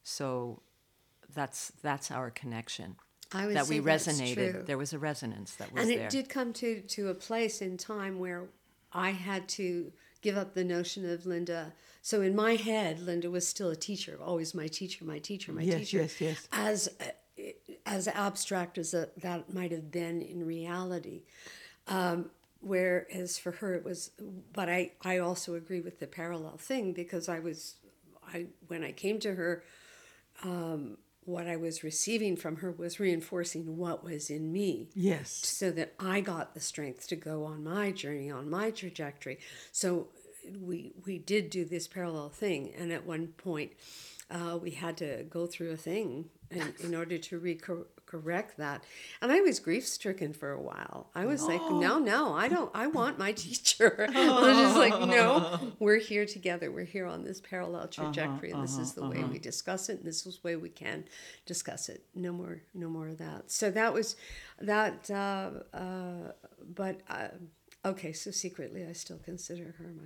So that's our connection. I would That say we that's resonated. true. There was a resonance that was And it there. did come to a place in time where I had to give up the notion of Linda. So in my head, Linda was still a teacher, always my teacher, my teacher, my Yes, teacher. yes, yes. As abstract as that might have been in reality. Whereas for her it was, but I also agree with the parallel thing, because when I came to her, what I was receiving from her was reinforcing what was in me, Yes. so that I got the strength to go on my journey, on my trajectory. So we did do this parallel thing, and at one point we had to go through a thing in order to correct that. And I was grief stricken for a while. I was like, no, I don't. I want my teacher. I was just like, no, we're here together. We're here on this parallel trajectory, and this is the way we discuss it, and this is the way we can discuss it. No more of that. So that was that. But okay, so secretly, I still consider her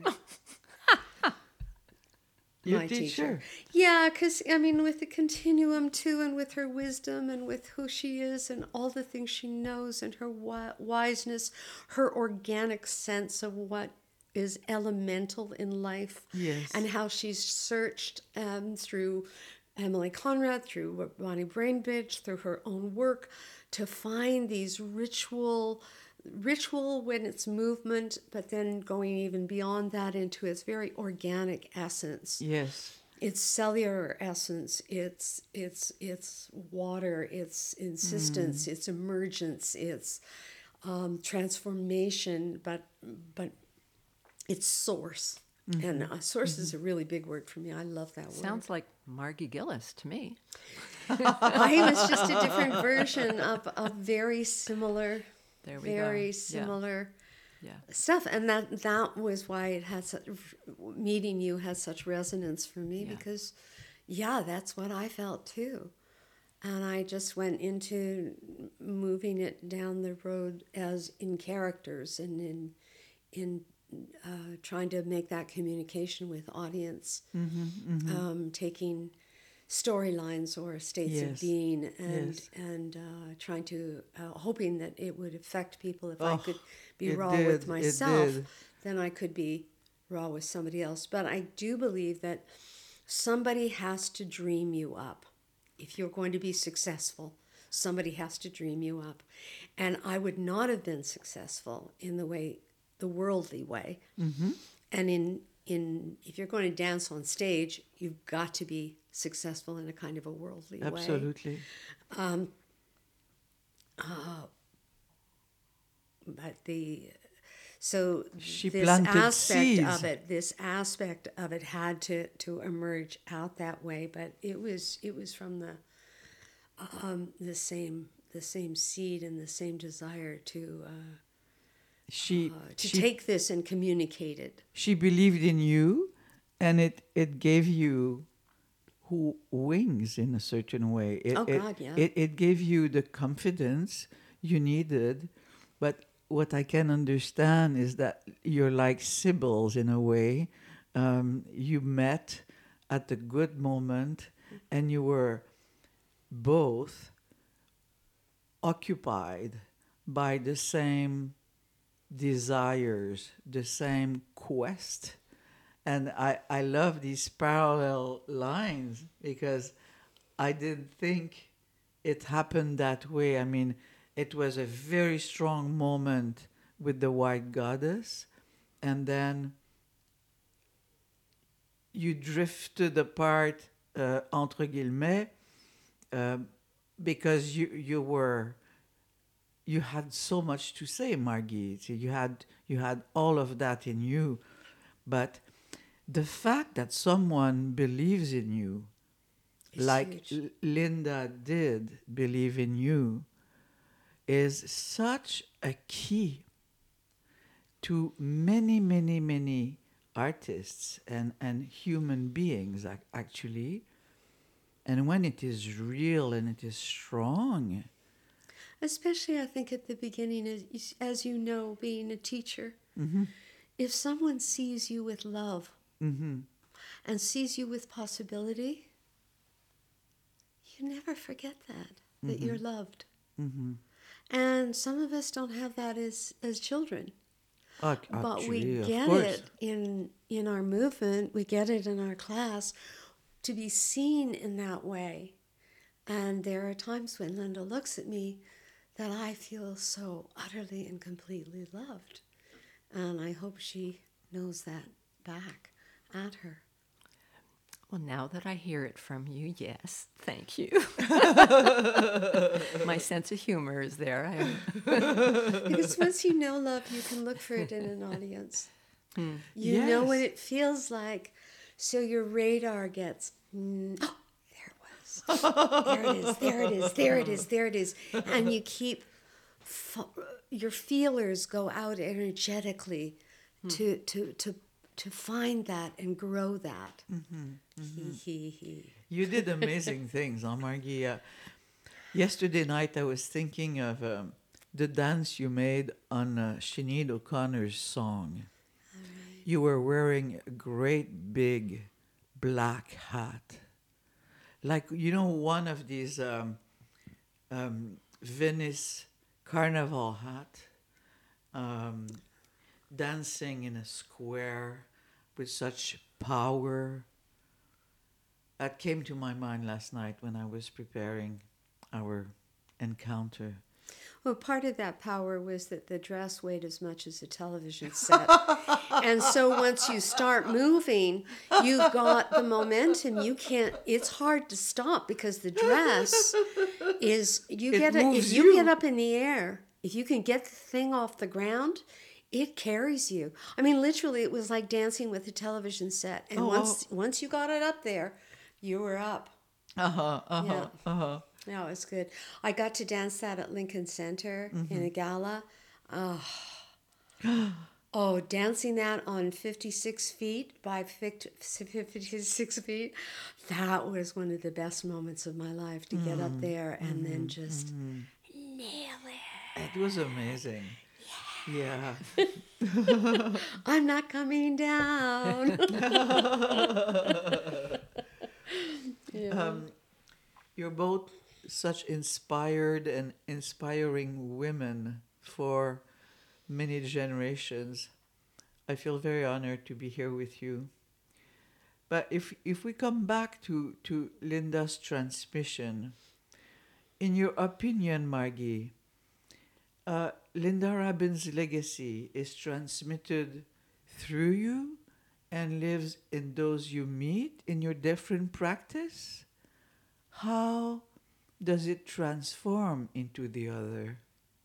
Your my teacher. Yeah, because I mean, with the continuum too, and with her wisdom, and with who she is, and all the things she knows, and her wiseness, her organic sense of what is elemental in life, Yes. and how she's searched through Emily Conrad, through Bonnie Brainbridge, through her own work, to find these ritual when it's movement, but then going even beyond that into its very organic essence. Yes. It's cellular essence, it's water, it's insistence, it's emergence, it's transformation, but it's source. And source is a really big word for me. I love that word. Sounds like Margie Gillis to me. I was just a different version of a very similar, There we very go. similar Yeah. stuff. And that was why it had meeting you had such resonance for me, Yeah. because that's what I felt too. And I just went into moving it down the road as in characters, and in trying to make that communication with audience, taking storylines or states of Yes. being, Yes. and trying to hoping that it would affect people. If I could be it raw did, with it myself, did. then I could be raw with somebody else. But I do believe that somebody has to dream you up. If you're going to be successful, somebody has to dream you up. And I would not have been successful in the worldly way. And in if you're going to dance on stage, you've got to be successful in a kind of a worldly way. Absolutely. But She this planted seeds. aspect of it had to emerge out that way. But it was from the same seed and the same desire to She take this and communicate it. she believed in you, and it gave you wings in a certain way. It gave you the confidence you needed. But what I can understand is that you're like sibyls in a way. You met at a good moment, and you were both occupied by the same desires, the same quest. And I love these parallel lines, because I didn't think it happened that way. I mean, it was a very strong moment with the white goddess, and then you drifted apart, entre guillemets, because you had so much to say, Margie. So you had all of that in you, but the fact that someone believes in you, It's like huge. Linda did believe in you, is such a key to many, many, many artists and human beings, actually. And when it is real and it is strong, Especially, I think, at the beginning, as you know, being a teacher, if someone sees you with love and sees you with possibility, you never forget that you're loved. And some of us don't have that as children. But we Actually, of get course. it in our movement, we get it in our class to be seen in that way. And there are times when Linda looks at me that I feel so utterly and completely loved. And I hope she knows that back at her. Well, now that I hear it from you, yes, thank you. My sense of humor is there. Because once you know love, you can look for it in an audience. You know what Yes. it feels like. So your radar gets, oh, there it was. There it is, there it is, there it is, there it is. And you keep, your feelers go out energetically to find that and grow that. He. You did amazing things, huh, Margie? Yesterday night, I was thinking of the dance you made on Sinead O'Connor's song. You were wearing a great big black hat. Like, one of these Venice carnival hat, dancing in a square with such power. That came to my mind last night when I was preparing our encounter. Well, part of that power was that the dress weighed as much as a television set. And so once you start moving, you've got the momentum. It's hard to stop because the dress is, if you get up in the air, if you can get the thing off the ground, it carries you. I mean, literally, it was like dancing with a television set. And once you got it up there, you were up. Yeah, it's good. I got to dance that at Lincoln Center in a gala. Oh, dancing that on 56 feet by 56 feet. That was one of the best moments of my life, to get up there and then just nail it. It was amazing. Yeah. I'm not coming down. You're both such inspired and inspiring women for many generations. I feel very honored to be here with you. But if we come back to Linda's transmission, in your opinion, Margie, Linda Rabin's legacy is transmitted through you and lives in those you meet in your different practice? How does it transform into the other?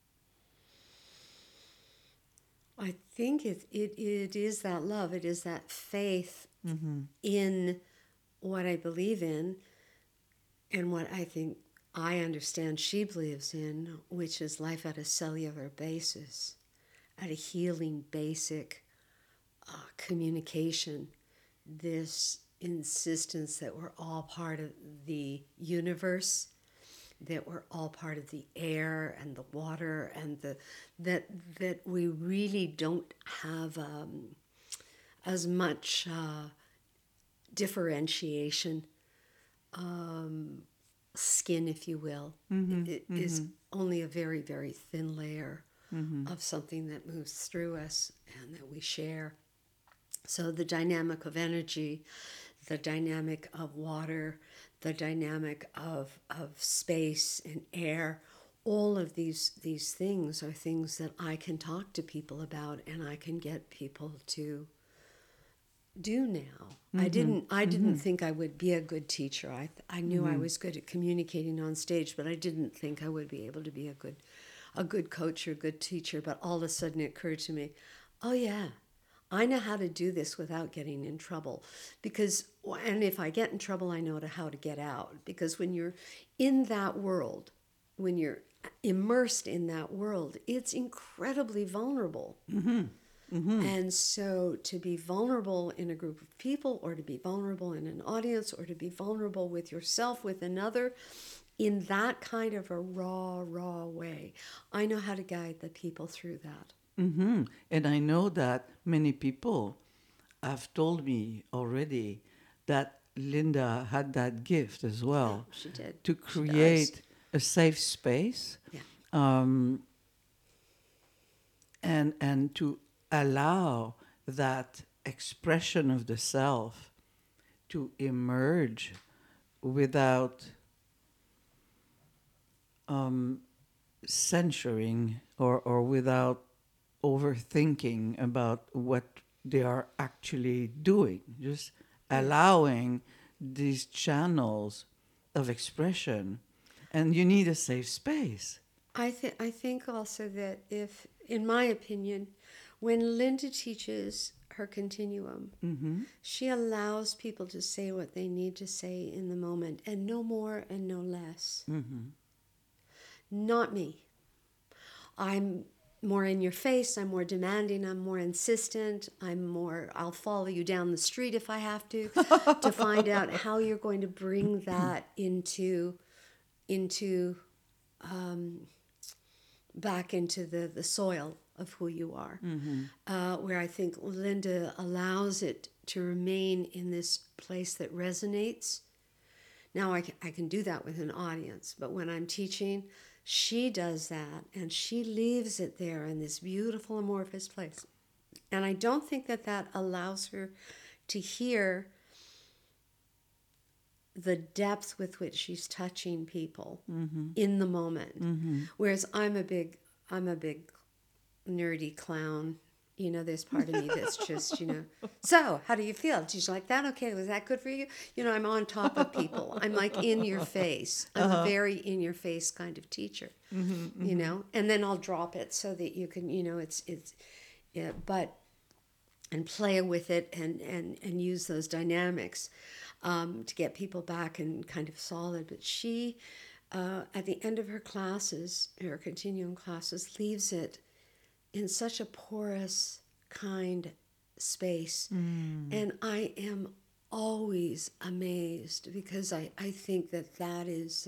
I think it is that love. It is that faith in what I believe in and what I think I understand she believes in, which is life at a cellular basis, at a healing basic communication. This insistence that we're all part of the universe, that we're all part of the air and the water, and that we really don't have as much differentiation, skin, if you will. It is only a very, very thin layer of something that moves through us and that we share. So the dynamic of energy, the dynamic of water, the dynamic of space and air, all of these things are things that I can talk to people about and I can get people to do now. I didn't think I would be a good teacher. I knew I was good at communicating on stage, but I didn't think I would be able to be a good coach or a good teacher. But all of a sudden it occurred to me, oh yeah, I know how to do this without getting in trouble. And if I get in trouble, I know how to get out. Because when you're in that world, when you're immersed in that world, it's incredibly vulnerable. And so to be vulnerable in a group of people, or to be vulnerable in an audience, or to be vulnerable with yourself, with another, in that kind of a raw way, I know how to guide the people through that. And I know that many people have told me already that Linda had that gift as well. She did. To She does. create a safe space. Yeah. And to allow that expression of the self to emerge without censoring or without overthinking about what they are actually doing. Just allowing these channels of expression. And you need a safe space. I think also that if, in my opinion, when Linda teaches her continuum, she allows people to say what they need to say in the moment, and no more and no less. Not me. I'm more in your face, I'm more demanding, I'm more insistent, I'll follow you down the street if I have to find out how you're going to bring that into back into the soil of who you are. Where I think Linda allows it to remain in this place that resonates. Now I can do that with an audience, but when I'm teaching, she does that, and she leaves it there in this beautiful amorphous place. And I don't think that allows her to hear the depth with which she's touching people in the moment. Whereas I'm a big nerdy clown. You know, there's part of me that's just, so how do you feel? Did you like that? Okay, was that good for you? I'm on top of people. I'm like in your face. I'm a very in your face kind of teacher, and then I'll drop it so that you can, and play with it and use those dynamics to get people back and kind of solid. But she, at the end of her classes, her continuum classes, leaves it in such a porous, kind space. And I am always amazed because I think that is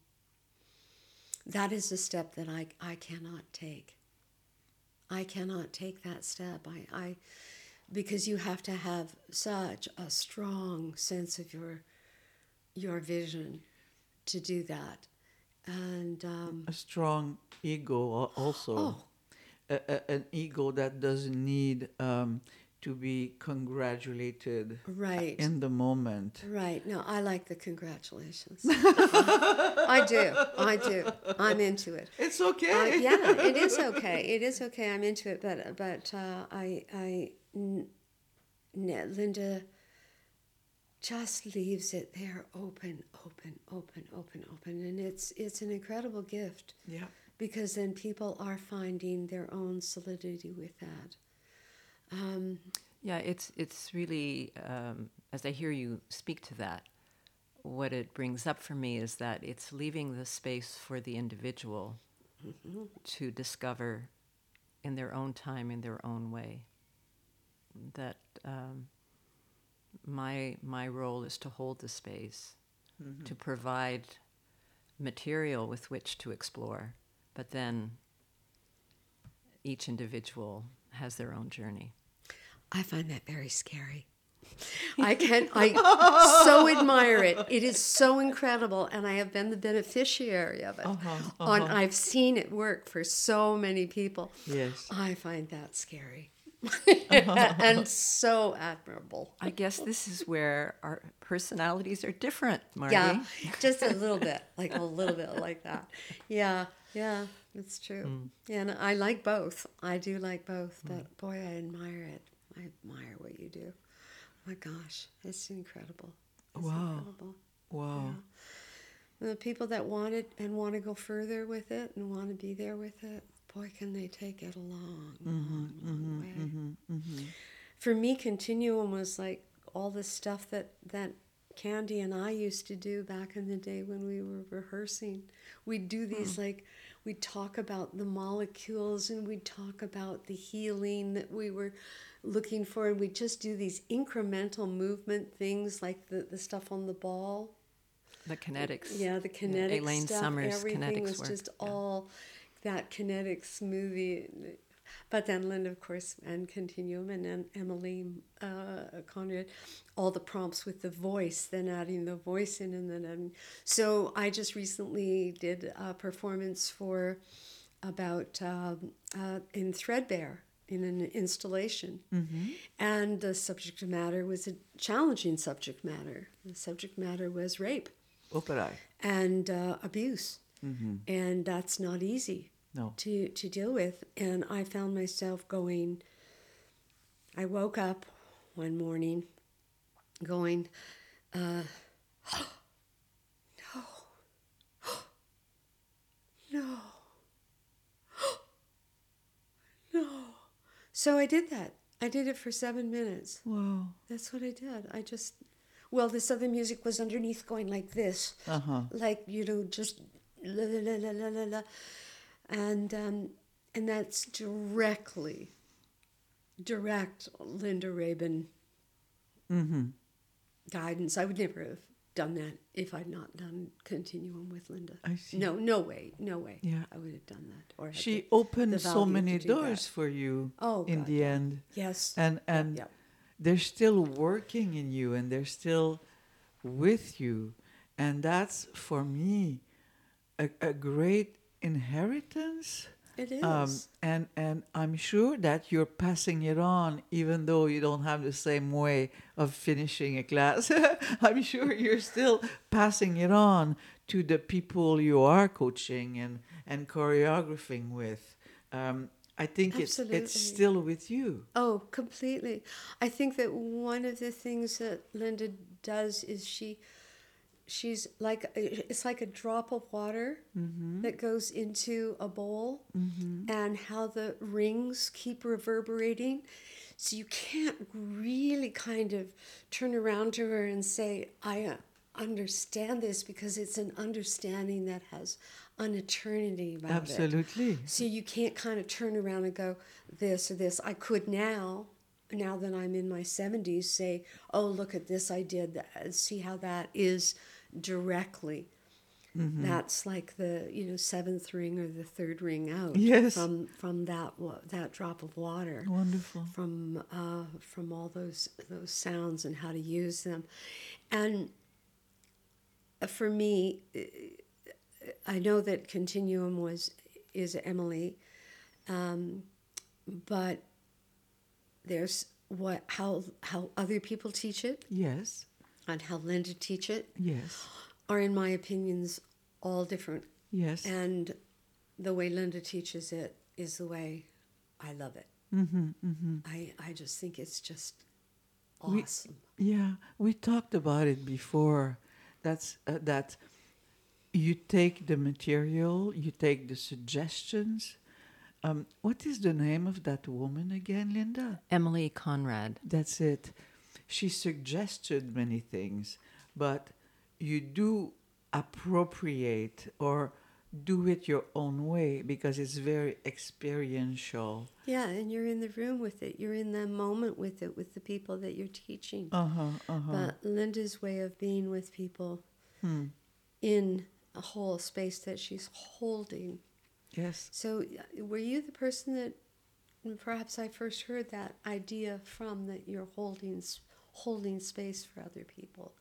a step that I cannot take. I cannot take that step. Because you have to have such a strong sense of your vision to do that. And a strong ego also. An ego that doesn't need to be congratulated in the moment. Right. No, I like the congratulations. I do. I'm into it. It's okay. Yeah, it is okay. It is okay. I'm into it. But Linda just leaves it there open. And it's an incredible gift. Yeah. Because then people are finding their own solidity with that. Yeah, it's really, as I hear you speak to that, what it brings up for me is that it's leaving the space for the individual to discover in their own time, in their own way. That my role is to hold the space, to provide material with which to explore. But then each individual has their own journey. I find that very scary. I so admire it. It is so incredible, and I have been the beneficiary of it. I've seen it work for so many people. Yes. I find that scary. And so admirable. I guess this is where our personalities are different, Marty. Yeah, just a little bit like that. Yeah, that's true. And I like both. I do like both, but boy, I admire it. I admire what you do. Oh my gosh, it's incredible. It's incredible. Wow. Yeah. The people that want it and want to go further with it and want to be there with it, boy, can they take it a long way. For me, Continuum was like all the stuff that Candy and I used to do back in the day when we were rehearsing. We'd do these we'd talk about the molecules and we'd talk about the healing that we were looking for, and we'd just do these incremental movement things like the stuff on the ball. The kinetics. Yeah, the kinetic Elaine stuff. Summers' Everything kinetics was work. just all that kinetics movie. But then Linda, of course, and Continuum, and then Emily Conrad, all the prompts with the voice, then adding the voice in, and then so I just recently did a performance for about in Threadbare in an installation, and the subject matter was a challenging subject matter. The subject matter was rape and abuse, and that's not easy. No. To deal with. And I found myself going, I woke up one morning going, no, no, no. So I did that. I did it for 7 minutes. Wow. That's what I did. Well, this other music was underneath going like this. Like, just la la la la la la. And that's direct Linda Rabin guidance. I would never have done that if I'd not done Continuum with Linda. I see. No way. Yeah. I would have done that. Or she opened so many doors for you in the end. Yes. And they're still working in you, and they're still with you. And that's, for me, a great inheritance. It is. And I'm sure that you're passing it on, even though you don't have the same way of finishing a class. I'm sure you're still passing it on to the people you are coaching and choreographing with. I think it's still with you. Oh, completely. I think that one of the things that Linda does is she's like, it's like a drop of water that goes into a bowl, and how the rings keep reverberating. So you can't really kind of turn around to her and say, I understand this, because it's an understanding that has an eternity about it. Absolutely. So you can't kind of turn around and go, this or this. I could now that I'm in my 70s, say, oh, look at this I did, see how that is directly. That's like the seventh ring or the third ring out. Yes. From that drop of water. Wonderful. From all those sounds and how to use them, and for me, I know that Continuum is Emily, but there's how other people teach it. Yes. And how Linda teach it. Yes. Are, in my opinions, all different. Yes. And the way Linda teaches it is the way I love it. I just think it's just awesome. We talked about it before. That's that you take the material, you take the suggestions. What is the name of that woman again, Linda? Emily Conrad. That's it. She suggested many things, but you do appropriate or do it your own way, because it's very experiential. Yeah, and you're in the room with it. You're in the moment with it, with the people that you're teaching. But Linda's way of being with people in a whole space that she's holding. Yes. So were you the person that perhaps I first heard that idea from, that you're holding space for other people?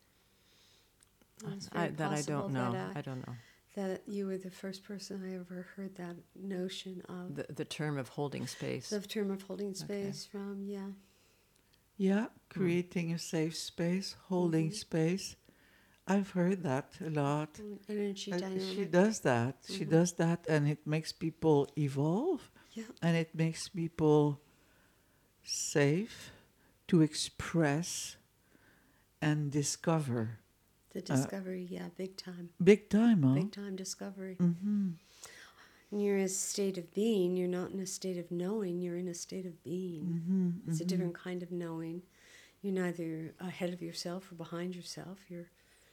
I don't know. I don't know. That you were the first person I ever heard that notion of. The term of holding space. The term of holding space from, yeah. Yeah, creating a safe space, holding space. I've heard that a lot. Energy dynamic. She does that. She does that, and it makes people evolve. Yeah. And it makes people safe to express and discover. The discovery, big time. Big time, huh? Big time discovery. When you're in a state of being, you're not in a state of knowing, you're in a state of being. It's a different kind of knowing. You're neither ahead of yourself or behind yourself. You're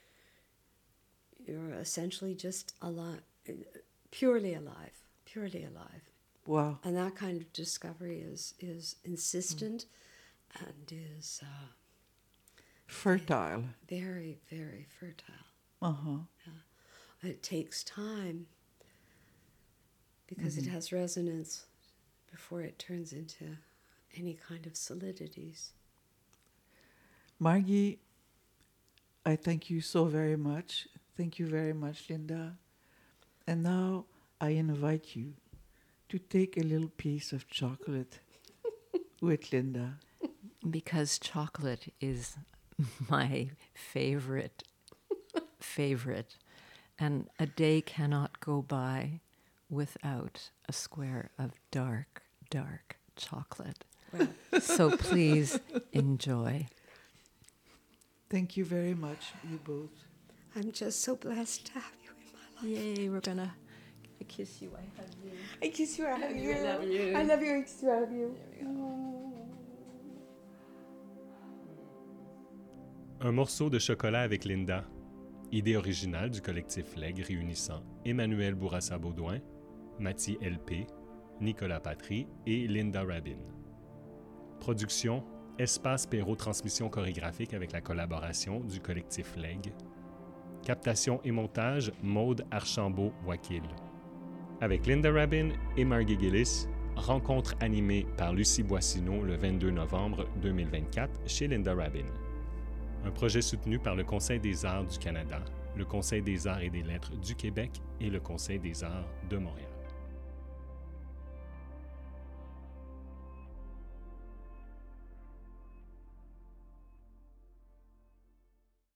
essentially just alive, purely alive. Wow. And that kind of discovery is insistent and is fertile. Very, very fertile. Yeah. It takes time because it has resonance. before it turns into any kind of solidities. Margie, I thank you so very much. Thank you very much, Linda. And now I invite you to take a little piece of chocolate with Linda. Because chocolate is my favorite. And a day cannot go by without a square of dark, dark chocolate. Wow. So please enjoy. Thank you very much, you both. I'm just so blessed to have you in my life. Yay, we're gonna kiss you. I hug you. I kiss you, I hug you. I love you. I love you, I kiss you, I love you. Un morceau de chocolat avec Linda. Idée originale du collectif Lègue réunissant Emmanuel Bourassa-Baudouin, Mathieu LP, Nicolas Patry et Linda Rabin. Production Espace Perrault Transmission chorégraphique avec la collaboration du collectif Lègue. Captation et montage Maude Archambault-Wakil. Avec Linda Rabin et Margie Gillis, rencontre animée par Lucie Boissineau le 22 novembre 2024 chez Linda Rabin. Un projet soutenu par le Conseil des arts du Canada, le Conseil des arts et des lettres du Québec et le Conseil des arts de Montréal.